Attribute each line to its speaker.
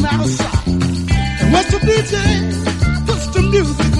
Speaker 1: out of sight. And what the DJ puts the music